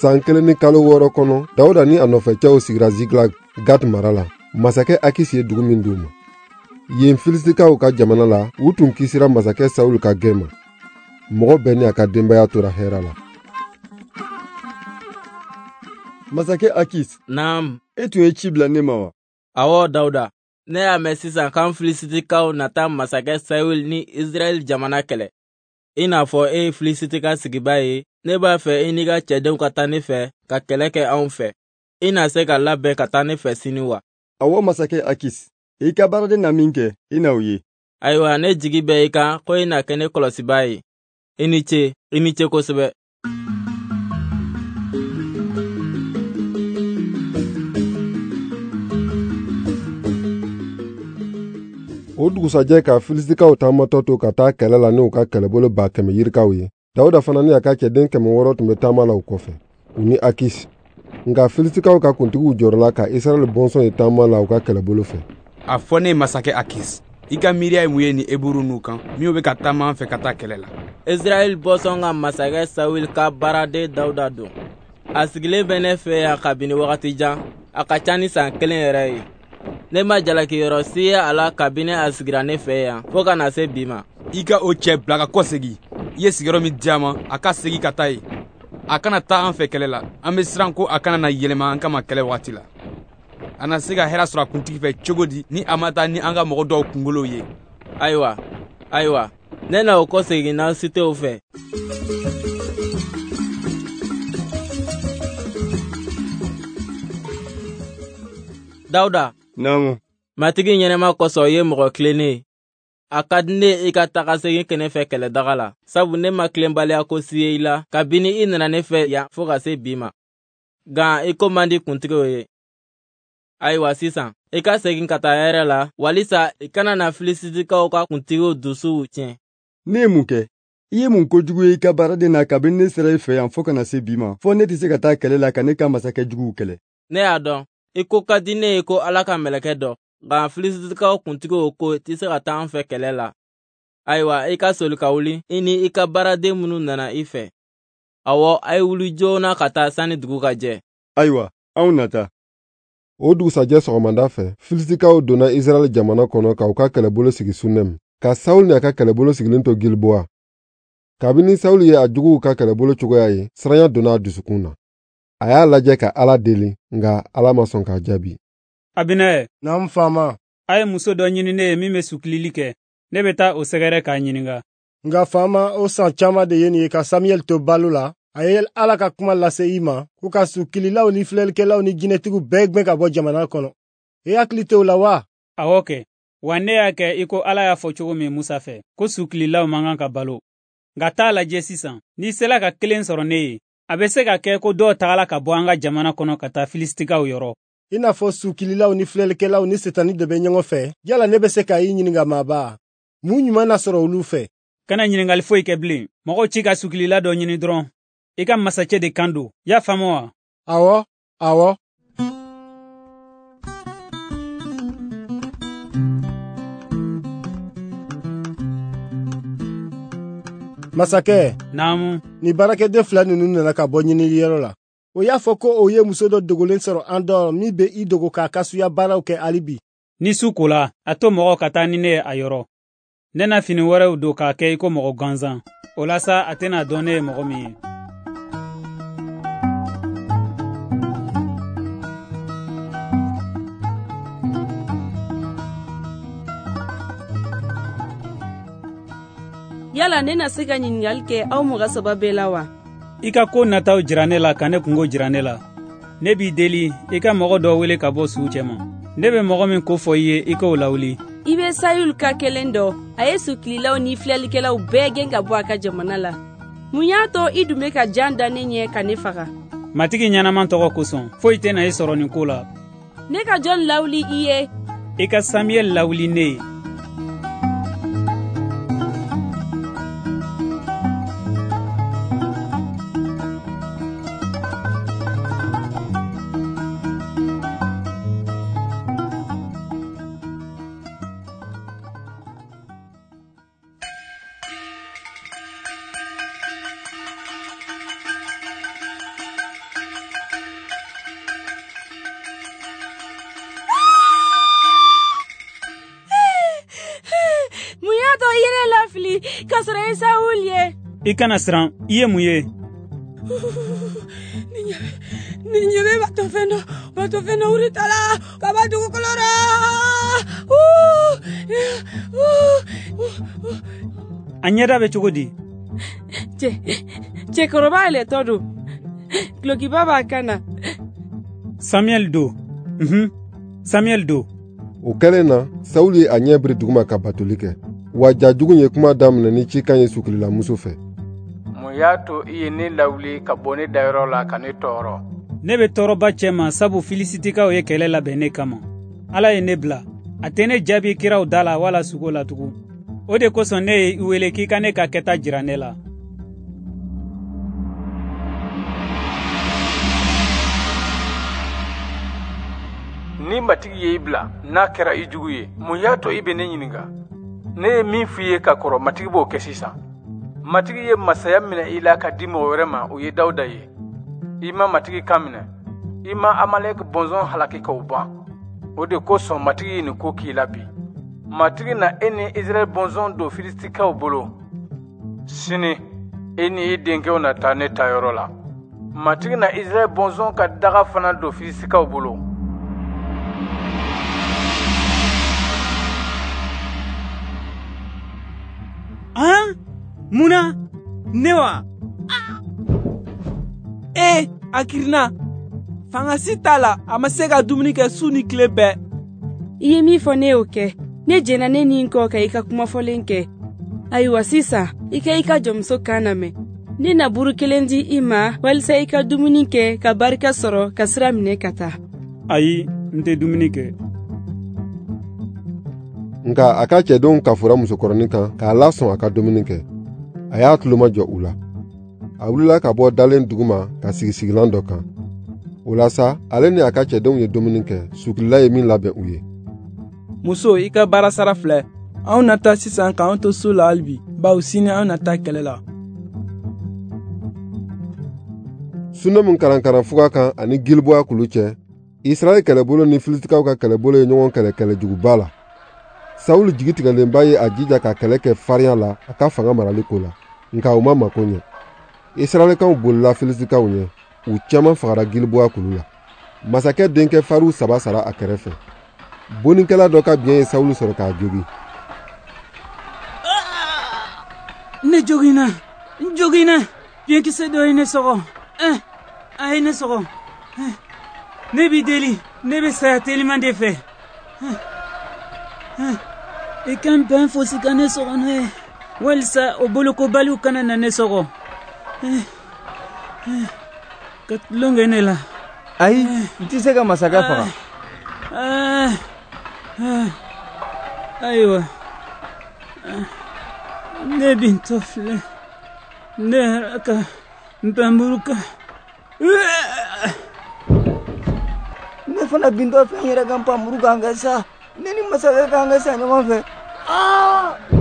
san 1 ni kalo 6 kɔnɔ Dawuda ni a nɔfɛcɛw sigira Ziklag Gat mara la. Masakɛ Akisi ye dugu min d'u ma. Yen Filistikaw ka jamana la u tun kisira masakɛ Saul ka gɛn ma. Mɔgɔ bɛɛ ni a ka denbaya tora hɛra la. Masakɛ Akis, Naam. E tun ye ci bila ne ma wa? Awɔ Dawuda, ne y'a mɛn sisan kan Filistikaw nata masakɛ Saul ni Israel jamana kɛlɛ. I n'a fɔ e ye Filistika sigiba ye, ne b'a fɛ i n'i ka cɛdenw ka taa ne fɛ ka kɛlɛ kɛ anw fɛ. I na se ka labɛn ka taa ne fɛ sini wa? Awɔ masakɛ Akis, i ka baaraden na min kɛ, i na o ye. Ayiwa, ne jigi bɛ i kan ko i na kɛ ne kɔlɔsiba ye. I ni ce kosɛbɛ. O dugusajɛ ka Filistikaw taamatɔ to ka taa kɛlɛ la n'u ka kɛlɛbolo 100 yirikaw ye. Dawuda fana ni a ka cɛden 600 tun bɛ taama la u kɔfɛ, u ni Akis. Nka Filistikaw ka kuntigiw jɔrɔla ka Israɛl bɔnsɔn ye taama la u ka kɛlɛbolo fɛ. A fɔ ne masakɛ Akis, i ka miiriya ye mun ye ni Eburu n'u kan, minnu bɛ ka taama an fɛ ka taa kɛlɛ la? Israɛl bɔnsɔn ka masakɛ Saul ka baaraden Dawuda don. A sigilen bɛ ne fɛ yan kabini wagati jan, a ka ca ni san 1 yɛrɛ ye. Ne ma jalakiyɔrɔ si ye a la kabini a sigira ne fɛ yan fo ka na se bi ma. I ka o cɛ bila ka kɔsegi. I ye sigiyɔrɔ min di a ma, a ka segi ka taa ye. A kana taa an fɛ kɛlɛ la, an bɛ siran ko a kana na yɛlɛma an kama kɛlɛ wagati la. A na se ka hɛrɛ sɔrɔ a kuntigi fɛ cogo di ni a ma taa ni an ka mɔgɔ dɔw kunkolo ye? Ayiwa, ne na o kɔsegi n'aw si tɛ o fɛ. Dawuda. Naamu. Matigi ɲɛnɛma kosɔn ye mɔgɔ tilennen ye. A ka di ne i ka taga segin kɛ ne fɛ kɛlɛdaga la, sabu ne ma tilenbaliya ko si ye i la kabini i nana ne fɛ yan fo ka se bi ma. Nka i ko man di kuntigiw ye. Ayiwa sisan, i ka segin ka taa hɛrɛ la, walisa i kana na Filistikaw ka kuntigiw dusuw tiɲɛ. Ne ye mun kɛ? I ye mun kojugu ye i ka baaraden na kabini ne sera i fɛ yan fo ka na se bi ma, fo ne tɛ se ka taa kɛlɛ la ka ne ka masakɛ juguw kɛlɛ. Ne y'a dɔn, i ko ka di ne ye ko Ala ka mɛlɛkɛ dɔ, nka Filistikaw kuntigiw ko i tɛ se ka taa an fɛ kɛlɛ la. Ayiwa, i ka soli ka wuli, i ni i ka baaraden minnu nana i fɛ. Awɔ, a ye wuli joona ka taa sani dugu ka jɛ. Ayiwa, anw nata. O dugusajɛ sɔgɔmada fɛ, Filistikaw donna Israɛl jamana kɔnɔ k'u ka kɛlɛbolo sigi Sunem, ka Saul ni a ka kɛlɛbolo sigilen to Gilboa. Kabini Saul ye a juguw ka kɛlɛbolo cogoya ye, siranya donna a dusukun na. A y'a lajɛ ka Ala deli, nka Ala ma sɔn k'a jaabi. Abinɛ, Naamu faama. A ye muso dɔ ɲini ne ye min bɛ sukilili kɛ. Ne bɛ taa o sɛgɛrɛ k'a ɲininka. Nka faama, o san caman de ye nin ye ka Samuel to balo la. A ye Ala ka kuma lase i ma, k'u ka sukililaw ni filɛlikɛlaw ni jinɛtigiw bɛɛ gwɛn ka bɔ jamana kɔnɔ. I hakili t'o la wa? Awɔ kɛ, wa ne y'a kɛ i ko Ala y'a fɔ cogo min Musa fɛ, ko sukililaw man kan ka balo. Nka taa lajɛ sisan, n'i sela ka kelen sɔrɔ ne ye, a bɛ se ka kɛ ko dɔw tagala ka bɔ an ka jamana kɔnɔ ka taa Filistikaw yɔrɔ. I n'a fɔ sukililaw ni filɛlikɛlaw ni Setani de bɛ ɲɔgɔn fɛ, yala ne bɛ se ka i ɲininka maaba? Mun ɲuman na sɔrɔ olu fɛ? Kana ɲininkali foyi kɛ bilen. Mɔgɔw ci ka sukilila dɔ ɲini dɔrɔn. I ka masakɛ de kan don. Y'a faamu wa? Awɔ. Masakɛ. Naamu. Ni baarakɛden 2 ninnu nana ka bɔ ɲiniliyɔrɔ la. O y'a fɔ ko o ye muso dɔ dogolen sɔrɔ an dɔ min bɛ i dogo k'a ka suya baaraw kɛ hali bi. Ni su kola, a to mɔgɔ ka taa ni ne ye a yɔrɔ. Ne na fini wɛrɛw don k'a kɛ i ko mɔgɔ gansan. O la sa, a tɛna dɔn ne ye mɔgɔ min ye. Yala ne na se ka ɲininkali kɛ aw mɔgɔ 3 bɛɛ la wa? I ka ko nataw jira ne la ka ne kungo jira ne la. Ne b'i deli i ka mɔgɔ dɔ wele ka bɔ suw cɛma. Ne bɛ mɔgɔ min ko fɔ i ye i k'o lawuli. I bɛ Sayul ka kelen dɔ, a ye sukililaw ni filɛlikɛlaw bɛɛ gɛn ka bɔ a ka jamana la. Mun y'a to i dun bɛ ka jan da ne ɲɛ ka ne faga? Matigi ɲɛnaman tɔgɔ kosɔn, foyi tɛ na i sɔrɔ nin ko la. Ne ka jɔn lawuli i ye? I ka Samuel lawuli ne ye. di k'a sɔrɔ i Sawuli ye. I kana siran, I ye mun ye? Ni ɲɛ bɛ bato fɛn dɔ wuritala ka bɔ dugukolo la. A ɲɛda bɛ cogo di? Cɛkɔrɔba yɛlɛtɔ don. Dulokiba b'a kan na. Samuel do. Samuel do. O kɛlen na Sawuli ye a ɲɛ biri duguma ka batoli kɛ. Wa jajugu ye kuma daminɛ ni cikan ye sukililamuso fɛ. Mun y'a to I ye ne lawuli ka bɔ ne dayɔrɔ la ka ne tɔɔrɔ? Ne bɛ tɔɔrɔba cɛ ma sabu Filisitikaw ye kɛlɛ labɛn ne kama. Ala ye ne bila. A tɛ ne jaabi kiraw da la wala sugo la tugun. O de kosɔn ne ye I wele k'i ka ne ka kɛta jira ne la. Ni matigi ye I bila n'a kɛra I jugu ye, mun y'a to I bɛ ne ɲininka? Ne ye min f'i ye ka kɔrɔ, matigi b'o kɛ sisan. Matigi ye masaya minɛ I la ka di mɔgɔ wɛrɛ ma, o ye Dawuda ye. I ma matigi kan minɛ. I ma Amalek bɔnzɔn halaki k'o ban. O de kosɔn matigi ye nin ko k'i la bi. Matigi na e ni Israɛl bɔnzɔn don Filistikaw bolo. Sini, e ni I denkɛw na taa ne taayɔrɔ la. Matigi na Israɛl bɔnzɔn ka daga fana don Filistikaw bolo. Muna ne wa? A kirina. Fanga si t'a la, a ma se ka dumuni kɛ su ni tile bɛɛ. I ye min fɔ ne y'o kɛ. Ne jɛnna ne ni n kɔ ka I ka kumafɔlen kɛ. Ayiwa sisan, I ka I ka jɔnmuso kan lamɛn. Ne na buru kelen di I ma walisa I ka dumuni kɛ ka barika sɔrɔ ka sira minɛ ka taa. Ayi, n tɛ dumuni kɛ. Nka a ka cɛdenw kafura musokɔrɔnin kan k'a lasɔn a ka dumuni kɛ. A y'a tuloma jɔ u la. A wulila ka bɔ dalen duguma ka sigi sigilan dɔ kan. O la sa, ale ni a ka cɛdenw ye dumuni kɛ, sukilila ye min labɛn u ye. Muso, I ka baara sara filɛ. Anw na taa sisan k'anw to su la hali bi, bawo sini anw na taa kɛlɛ la. Sunem karan fuga kan ani Gilboa kulu cɛ, Israɛl kɛlɛbolo ni Filistikaw ka kɛlɛbolo ye ɲɔgɔn kɛlɛ kɛlɛjuguba la. Sawuli jigitigɛlenba ye a jija ka kɛlɛ kɛ farinya la a ka fanga marali ko la, nka u ma mako ɲɛ. Israɛlikaw bolila Filistikaw ɲɛ, u caman fagara Gilboa kulu la. Masakɛ denkɛ fariw 3 sara a kɛrɛfɛ. Bonikɛla dɔ ka biɲɛ ye Sawuli sɔrɔ k'a jogi. Ne jogina, biɲɛkisɛ dɔ ye ne sɔgɔ. A ye ne sɔgɔ. Ne b'i deli, ne bɛ saya teliman de fɛ. I kan bɛn fosi ka ne sɔgɔ n'o ye. Walisa o bolokobaliw kana na ne sɔgɔ. Ka tulon kɛ ne la. Ayi, n tɛ se ka masakɛ faga. Ayiwa, ne bintɔ filɛ. Ne yɛrɛ ka npanburu kan. Ne fana bintɔ fɛn yɛrɛ ka npanburu kan kɛ sa. Ne ni masakɛ kan kɛ sa ɲɔgɔn fɛ.